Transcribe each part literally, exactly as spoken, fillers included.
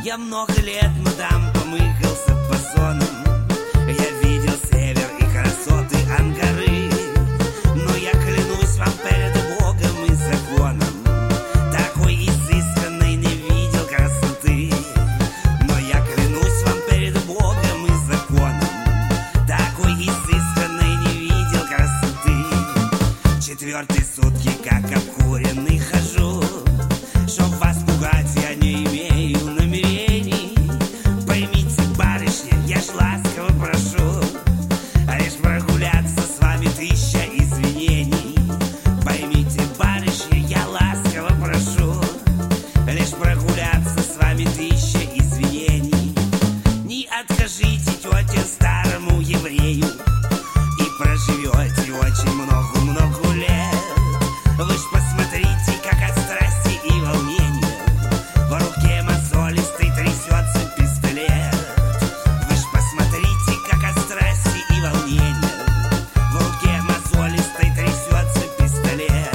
Я много лет, мадам, помыкался по зонам. Я видел север и красоты Ангары. Но я клянусь вам перед Богом и законом, такой изысканной не видел красоты. Но я клянусь вам перед Богом и законом, такой изысканной не видел красоты. Четвертые сутки, как обкуренный, хожу, чтоб вас пугать я не имею намерений. Поймите, барышня, я ж ласково прошу, лишь прогуляться с вами тысяча извинений. Поймите, барышня, я ласково прошу, лишь прогуляться с вами тысяча извинений. Не откажите, тетя, старому еврею, и проживете очень много-много лет. Вы ж посмотрите, как от страсти и волнения в руке мозолистой трясется пистолет. Вы ж посмотрите, как от страсти и волнения в руке мозолистой трясется пистолет.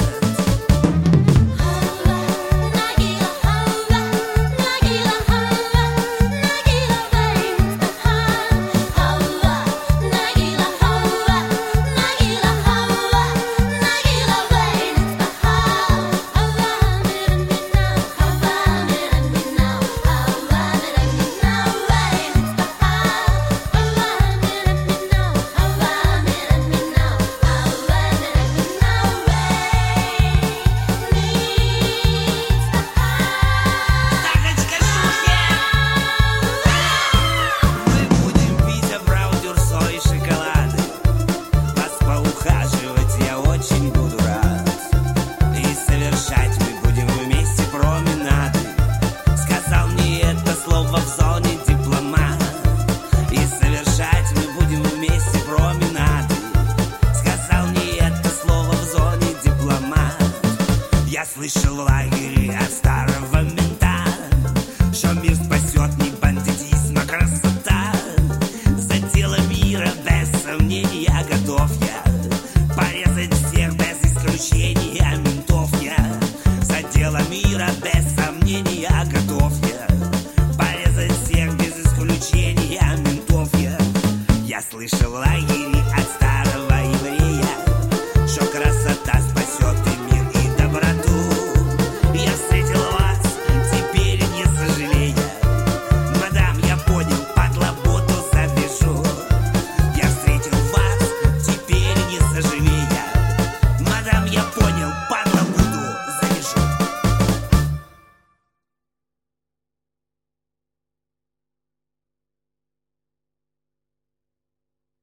Я слышал в лагере от старого мента, что мир спасет не бандитизм, а красота. За дело мира без сомнения готов я порезать всех без исключения ментов я. За дело мира без сомнения готов я порезать всех без исключения ментов я. Я слышал в лагере